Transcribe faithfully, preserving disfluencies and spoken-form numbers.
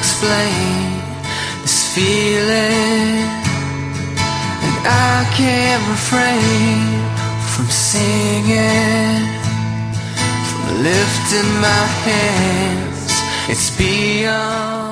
explain this feeling, and I can't refrain from singing, from lifting my hands. It's beyond